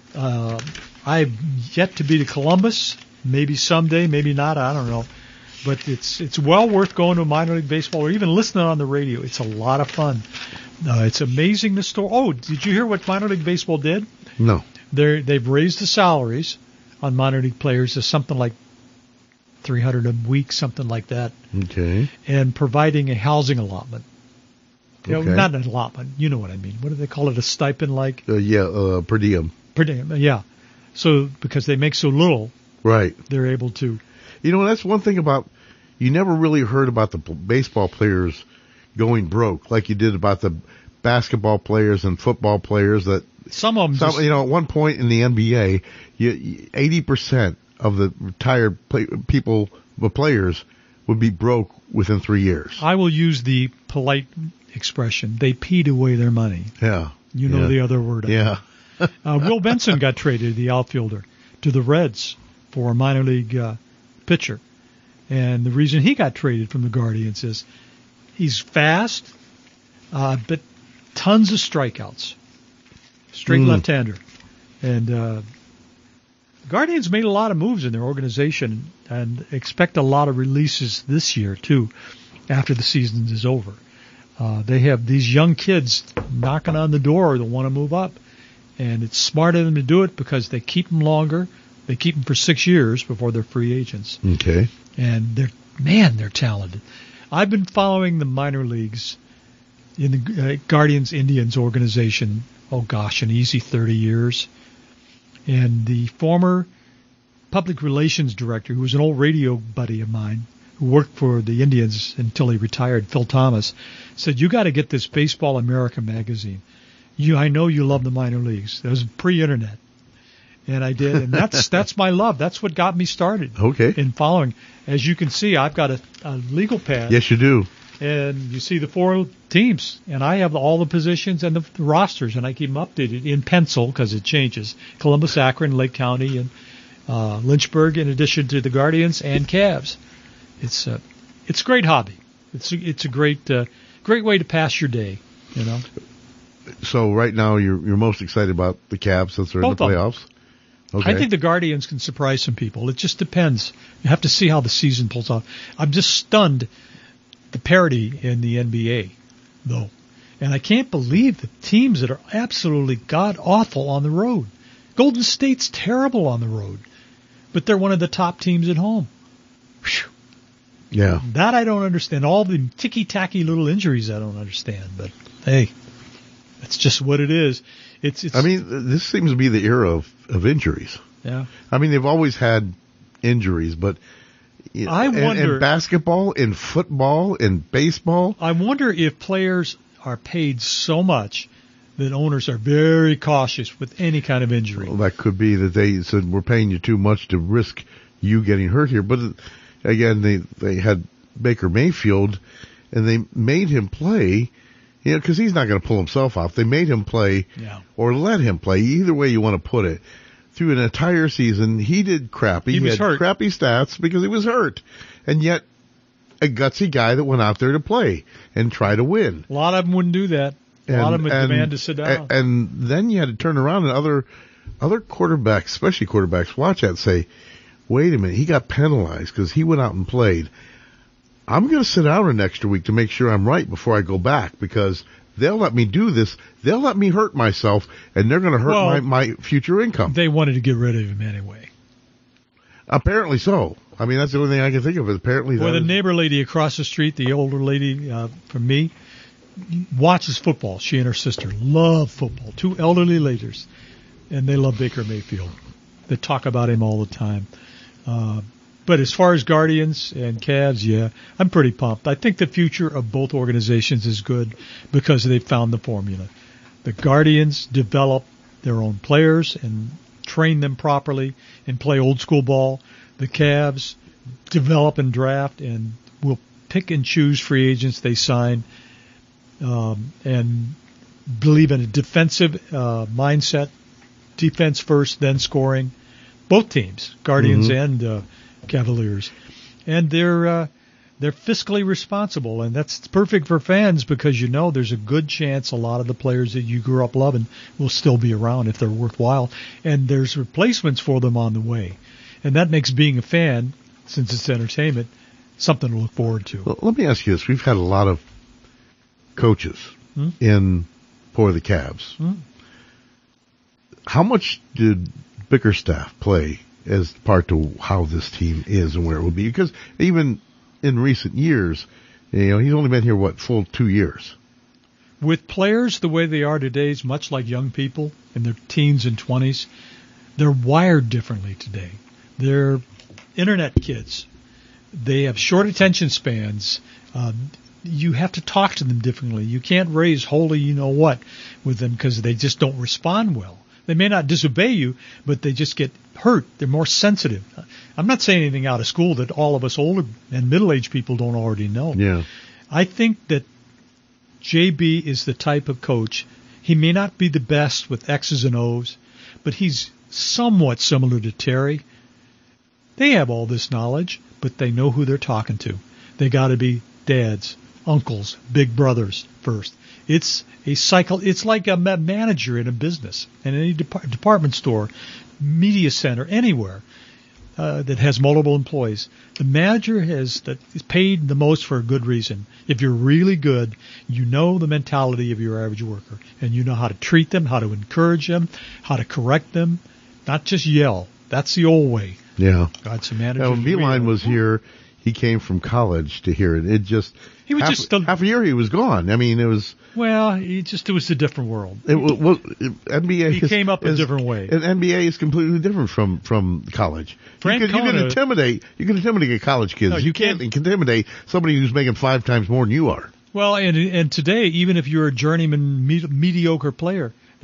I've yet to be to Columbus. Maybe someday, maybe not. I don't know. But it's well worth going to minor league baseball or even listening on the radio. It's a lot of fun. It's amazing the story. Oh, did you hear what minor league baseball did? No. They've raised the salaries on minor league players to something like $300 a week, something like that. Okay. And providing a housing allotment. Okay. Not an allotment. You know what I mean. What do they call it? A stipend like? Per diem. Per diem, yeah. So because they make so little, right? They're able to. That's one thing about you never really heard about the baseball players going broke like you did about the basketball players and football players. That some of them, at one point in the NBA, 80% of the retired players would be broke within 3 years. I will use the polite expression: they peed away their money. Yeah, you know the other word. Yeah. Will Benson got traded, the outfielder, to the Reds for a minor league pitcher. And the reason he got traded from the Guardians is he's fast, but tons of strikeouts. Straight left-hander. And the Guardians made a lot of moves in their organization and expect a lot of releases this year, too, after the season is over. They have these young kids knocking on the door that want to move up. And it's smart of them to do it because they keep them longer. They keep them for 6 years before they're free agents. Okay. And they're talented. I've been following the minor leagues in the Guardians Indians organization, an easy 30 years. And the former public relations director, who was an old radio buddy of mine, who worked for the Indians until he retired, Phil Thomas, said, you got to get this Baseball America magazine. I know you love the minor leagues. That was pre-internet. And I did, and that's my love. That's what got me started. Okay. In following. As you can see, I've got a legal pad. Yes, you do. And you see the 4 teams, and I have all the positions and the rosters, and I keep them updated in pencil because it changes. Columbus, Akron, Lake County, and Lynchburg, in addition to the Guardians and Cavs. It's a great hobby. It's a great way to pass your day. You know. So right now you're most excited about the Cavs since they're in the playoffs. Okay. I think the Guardians can surprise some people. It just depends. You have to see how the season pulls off. I'm just stunned the parity in the NBA, though. And I can't believe the teams that are absolutely god-awful on the road. Golden State's terrible on the road, but they're one of the top teams at home. Whew. Yeah. That I don't understand. All the ticky-tacky little injuries I don't understand. But, hey, that's just what it is. It's. I mean, this seems to be the era of injuries. Yeah. I mean, they've always had injuries, but I wonder in basketball, in football, in baseball. I wonder if players are paid so much that owners are very cautious with any kind of injury. Well, that could be that they said we're paying you too much to risk you getting hurt here. But again, they had Baker Mayfield, and they made him play. You know, because he's not going to pull himself off. They made him play or let him play, either way you want to put it. Through an entire season, he did crappy. He was had hurt. Crappy stats because he was hurt. And yet, a gutsy guy that went out there to play and try to win. A lot of them wouldn't do that. A lot of them would demand to sit down. And then you had to turn around and other quarterbacks, especially quarterbacks, watch that and say, wait a minute, he got penalized because he went out and played. I'm going to sit down an extra week to make sure I'm right before I go back because they'll let me do this. They'll let me hurt myself, and they're going to hurt my future income. They wanted to get rid of him anyway. Apparently so. I mean, that's the only thing I can think of. Is apparently, the neighbor lady across the street, the older lady from me, watches football. She and her sister love football. 2 elderly ladies, and they love Baker Mayfield. They talk about him all the time. But as far as Guardians and Cavs, yeah, I'm pretty pumped. I think the future of both organizations is good because they've found the formula. The Guardians develop their own players and train them properly and play old school ball. The Cavs develop and draft and will pick and choose free agents they sign and believe in a defensive mindset, defense first, then scoring. Both teams, Guardians and Cavaliers, and they're fiscally responsible, and that's perfect for fans because you know there's a good chance a lot of the players that you grew up loving will still be around if they're worthwhile, and there's replacements for them on the way, and that makes being a fan, since it's entertainment, something to look forward to. Well, let me ask you this: we've had a lot of coaches for the Cavs. How much did Bickerstaff play as part to how this team is and where it will be? Because even in recent years, you know, he's only been here, full 2 years. With players the way they are today, is much like young people in their teens and 20s, they're wired differently today. They're internet kids. They have short attention spans. You have to talk to them differently. You can't raise holy you-know-what with them because they just don't respond well. They may not disobey you, but they just get hurt. They're more sensitive. I'm not saying anything out of school that all of us older and middle-aged people don't already know. Yeah. I think that JB is the type of coach. He may not be the best with X's and O's, but he's somewhat similar to Terry. They have all this knowledge, but they know who they're talking to. They got to be dads, uncles, big brothers first. It's a cycle. It's like a manager in a business, in any department store, media center, anywhere that has multiple employees. The manager is paid the most for a good reason. If you're really good, you know the mentality of your average worker, and you know how to treat them, how to encourage them, how to correct them, not just yell. That's the old way. Yeah. God's a manager. Now, when Beeline was here, he came from college to here, and it just he was half a year he was gone. I mean, it was it was a different world. NBA. He came up a different way. And NBA is completely different from college. You can intimidate college kids. No, you can't intimidate somebody who's making 5 times more than you are. Well, and today, even if you're a journeyman mediocre player,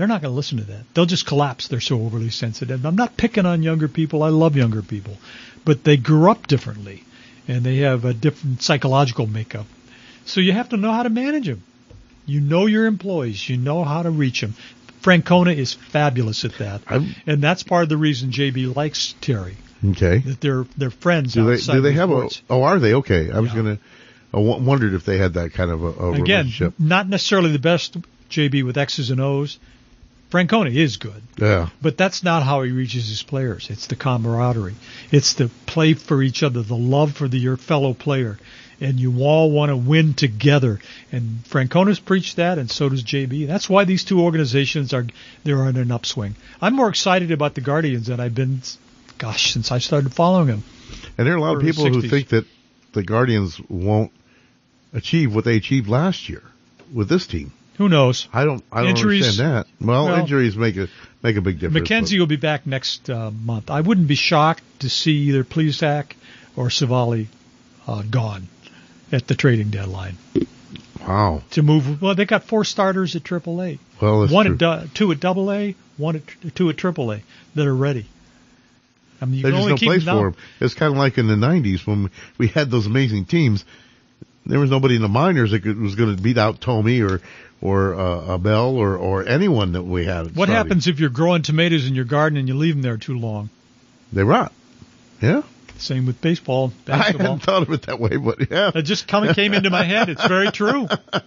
They're not going to listen to that. They'll just collapse. They're so overly sensitive. I'm not picking on younger people. I love younger people. But they grew up differently, and they have a different psychological makeup. So you have to know how to manage them. You know your employees. You know how to reach them. Francona is fabulous at that. And that's part of the reason JB likes Terry. Okay. That they're friends. Do they have sports. are they? Okay. I was going to, wondered if they had that kind of a relationship. Again, not necessarily the best JB with X's and O's. Francona is good. Yeah. But that's not how he reaches his players. It's the camaraderie. It's the play for each other, the love for your fellow player. And you all want to win together. And Francona's preached that, and so does JB. That's why these two organizations they're on an upswing. I'm more excited about the Guardians than I've been, since I started following them. And there are a lot of people who think that the Guardians won't achieve what they achieved last year with this team. Who knows? I don't understand that. Well, injuries make a big difference. McKenzie will be back next month. I wouldn't be shocked to see either Plesac or Savali gone at the trading deadline. Wow. To move, they got 4 starters at AAA. Well, that's true. 2 at AA, 2 at AAA that are ready. I mean, there's just no place for them. It's kind of like in the 90s when we had those amazing teams. There was nobody in the minors that was going to beat out Tomey or Abel or anyone that we had. What happens if you're growing tomatoes in your garden and you leave them there too long? They rot. Yeah. Same with baseball, basketball. I hadn't thought of it that way, but yeah. It just came into my head. It's very true.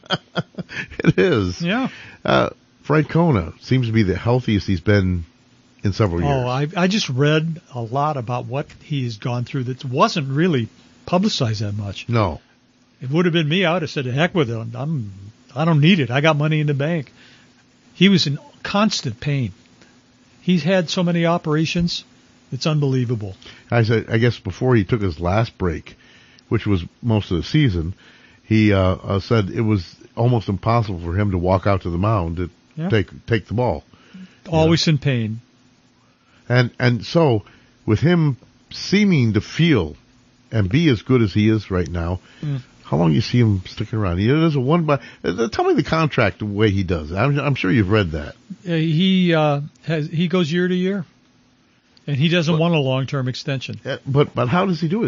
It is. Yeah. Francona seems to be the healthiest he's been in several years. Oh, I just read a lot about what he's gone through that wasn't really publicized that much. No. It would have been me. I would have said, heck with it. I don't need it. I got money in the bank. He was in constant pain. He's had so many operations. It's unbelievable. I guess before he took his last break, which was most of the season, he said it was almost impossible for him to walk out to the mound to take the ball. Always in pain. And so with him seeming to feel and be as good as he is right now, how long do you see him sticking around? He does tell me the contract the way he does. I'm sure you've read that. He goes year to year. And he doesn't want a long-term extension. But how does he do it?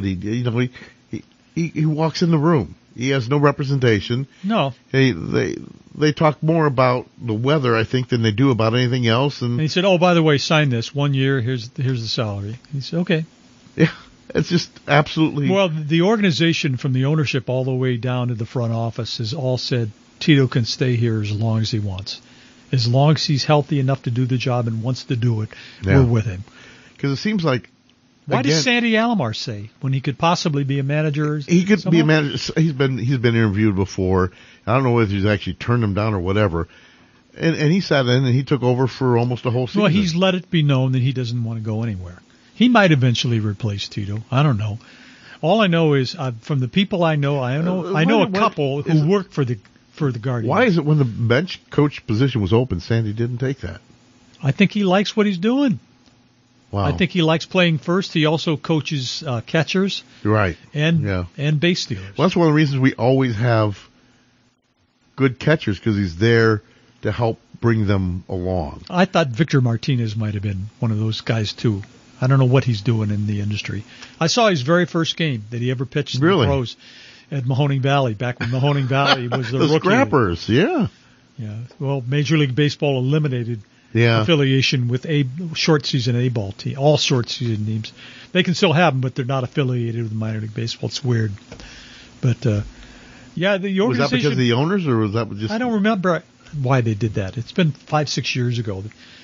He walks in the room. He has no representation. No. They talk more about the weather, I think, than they do about anything else. And he said, "Oh, by the way, sign this 1 year. Here's the salary." He said, "Okay." Yeah, it's just absolutely. Well, the organization from the ownership all the way down to the front office has all said Tito can stay here as long as he wants, as long as he's healthy enough to do the job and wants to do it. We're with him. Because it seems like. Why does Sandy Alomar say when he could possibly be a manager? He could be a manager. He's been interviewed before. I don't know whether he's actually turned him down or whatever. And he sat in and he took over for almost a whole season. Well, he's let it be known that he doesn't want to go anywhere. He might eventually replace Tito. I don't know. All I know is from the people I know a couple who work for the Guardians. Why is it when the bench coach position was open, Sandy didn't take that? I think he likes what he's doing. Wow. I think he likes playing first. He also coaches catchers, right? And base stealers. Well, that's one of the reasons we always have good catchers, because he's there to help bring them along. I thought Victor Martinez might have been one of those guys too. I don't know what he's doing in the industry. I saw his very first game that he ever pitched in the pros at Mahoning Valley, back when Mahoning Valley was the rookie. Scrappers, yeah. Yeah. Well, Major League Baseball eliminated affiliation with a short season A-ball team, all short season teams. They can still have them, but they're not affiliated with minor league baseball. It's weird. But, the organization. Was that because of the owners, or was that just? I don't remember why they did that. It's been 5-6 years ago.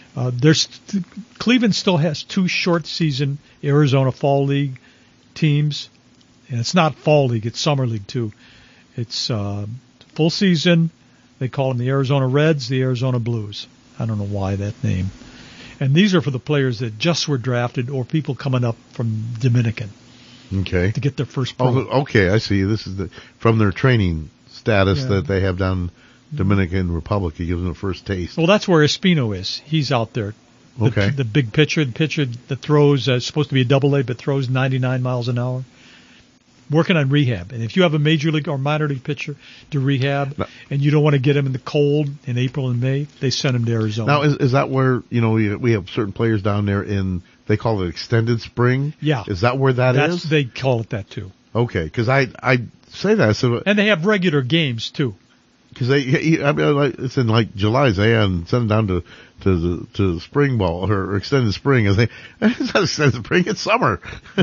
Cleveland still has 2 short season Arizona Fall League teams. And it's not Fall League, it's Summer League too. It's, full season. They call them the Arizona Reds, the Arizona Blues. I don't know why that name. And these are for the players that just were drafted or people coming up from Dominican. Okay. To get their first pro. Oh, okay, I see. This is from their training status that they have down Dominican Republic. He gives them a first taste. Well, that's where Espino is. He's out there. The big pitcher, the pitcher that throws, supposed to be a double-A, but throws 99 miles an hour. working on rehab. And if you have a major league or minor league pitcher to rehab and you don't want to get him in the cold in April and May, they send him to Arizona. Now, is that where, we have certain players down there they call it extended spring? Yeah. Is that where that's is? They call it that too. Okay, because I say that. So, and they have regular games too. Because it's in like July, and send them down to spring ball or extended spring. And it's not extended spring, it's summer.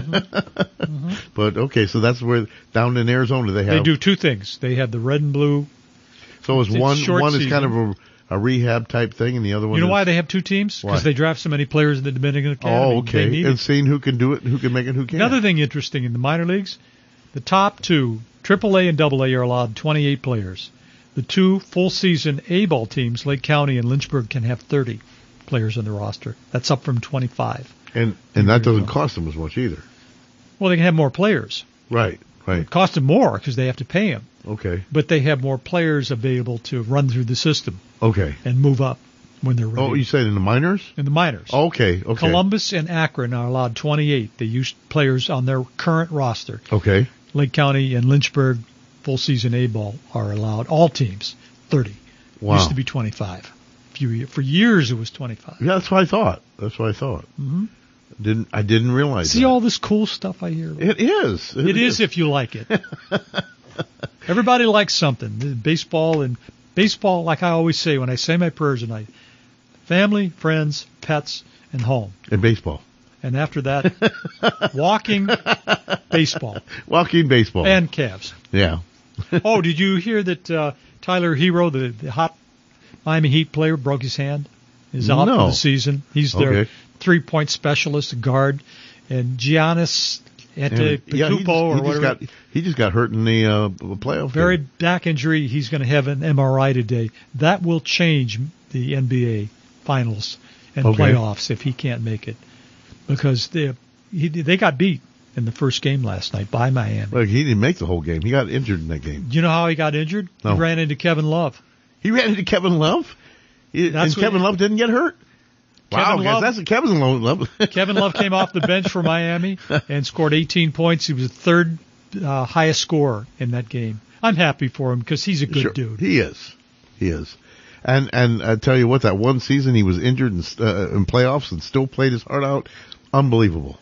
Mm-hmm. But okay, so that's where down in Arizona they do two things. They have the red and blue. So is one season. Is kind of a rehab type thing, and the other one. You know why they have two teams? Because they draft so many players in the Dominican Academy. Oh, okay. And seeing who can do it, who can make it, who can't. Another thing interesting in the minor leagues, the top two, AAA and AA, are allowed 28 players. The two full-season A-ball teams, Lake County and Lynchburg, can have 30 players on the roster. That's up from 25. And that doesn't cost them as much either. Well, they can have more players. Right. It costs them more because they have to pay them. Okay. But they have more players available to run through the system. Okay. And move up when they're ready. Oh, you said in the minors? In the minors. Okay. Columbus and Akron are allowed 28. They use players on their current roster. Okay. Lake County and Lynchburg, full season A-ball, are allowed. All teams, 30. Wow. Used to be 25. For years it was 25. Yeah, that's what I thought. Mm-hmm. I didn't realize See that. all this cool stuff I hear? It is. It is if you like it. Everybody likes something. Baseball, like I always say when I say my prayers at night, family, friends, pets, and home. And baseball. And after that, walking, baseball. Walking, baseball. And Cavs. Yeah. Oh, did you hear that Tyler Hero, the hot Miami Heat player, broke his hand? Is out for the season. He's their 3-point specialist, guard. And Giannis Antetokounmpo or whatever. He just got hurt in the playoff Very game. back injury. He's going to have an MRI today. That will change the NBA finals and playoffs if he can't make it. Because they got beat in the first game last night by Miami. Well, he didn't make the whole game. He got injured in that game. Do you know how he got injured? No. He ran into Kevin Love. He ran into Kevin Love? Kevin Love didn't get hurt? Wow, that's Kevin Love. Kevin Love came off the bench for Miami and scored 18 points. He was the third highest scorer in that game. I'm happy for him because he's a good dude. He is. And I tell you what, that one season he was injured in playoffs and still played his heart out. Unbelievable.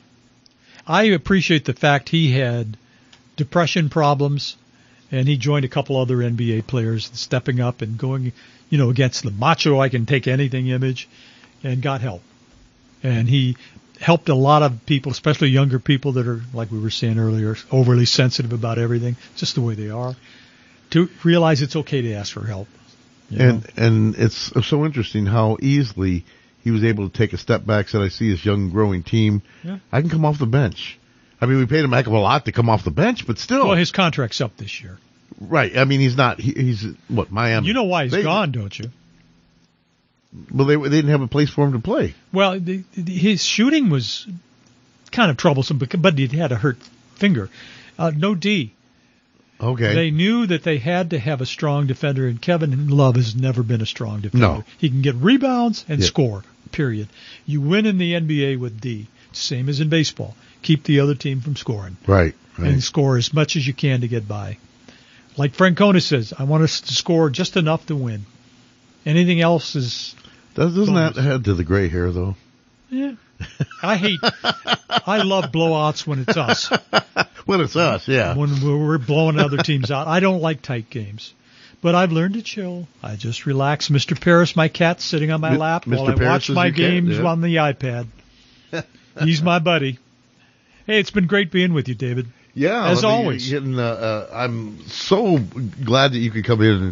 I appreciate the fact he had depression problems, and he joined a couple other NBA players stepping up and going, against the macho I can take anything image, and got help. And he helped a lot of people, especially younger people that are, like we were saying earlier, overly sensitive about everything, just the way they are, to realize it's okay to ask for help. And it's so interesting how easily he was able to take a step back, said, I see this young growing team. Yeah. I can come off the bench. I mean, we paid him a heck of a lot to come off the bench, but still. Well, his contract's up this year. Right. I mean, he's what, Miami? You know why he's gone, don't you? Well, they didn't have a place for him to play. Well, his shooting was kind of troublesome, but he had a hurt finger. No D. Okay. They knew that they had to have a strong defender, and Kevin Love has never been a strong defender. No. He can get rebounds and score, period. You win in the NBA with D, same as in baseball. Keep the other team from scoring. Right. And score as much as you can to get by. Like Francona says, I want us to score just enough to win. Anything else is... Doesn't that add to the gray hair, though? Yeah. I love blowouts when it's us. When it's us, yeah. When we're blowing other teams out. I don't like tight games. But I've learned to chill. I just relax. Mr. Paris, my cat's sitting on my lap while I watch my games on the iPad. He's my buddy. Hey, it's been great being with you, David. Yeah. As always. I'm so glad that you could come in.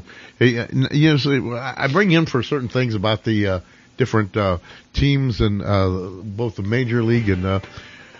I bring you in for certain things about the different teams and both the Major League and the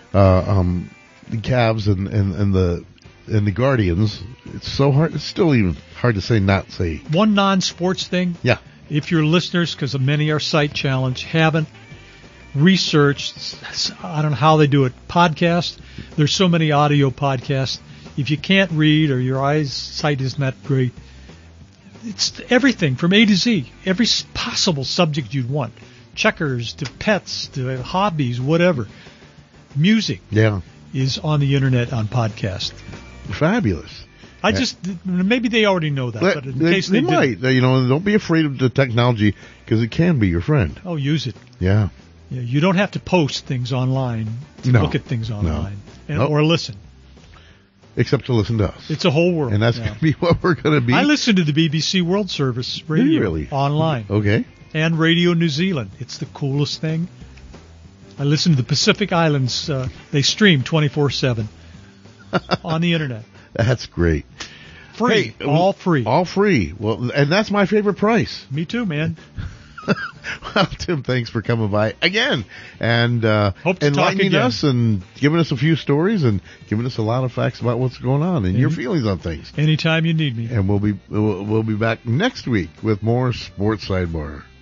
Cavs and the Guardians. It's so hard. It's still even hard to say. One non-sports thing. Yeah. If your listeners, because many are sight challenged, haven't researched, I don't know how they do it, podcast. There's so many audio podcasts. If you can't read or your eyesight isn't that great, it's everything from A to Z. Every possible subject you'd want. Checkers to pets to hobbies, whatever. Music. Yeah. Is on the internet on podcast. fabulous. Maybe they already know that, but in case they might, don't be afraid of the technology because it can be your friend. Oh, use it. Yeah. Yeah, you don't have to post things online to look at things online or listen. Except to listen to us. It's a whole world. And that's going to be what we're going to be. I listen to the BBC World Service radio really? online. Okay. And Radio New Zealand. It's the coolest thing. I listen to the Pacific Islands. They stream 24/7 on the internet. That's great. Free. Hey, all free. All free. Well, and that's my favorite price. Me too, man. Well, Tim, thanks for coming by again and Hope to enlightening talk again. us and giving us a few stories and giving us a lot of facts about what's going on and your feelings on things. Anytime you need me. And we'll be back next week with more Sports Sidebar.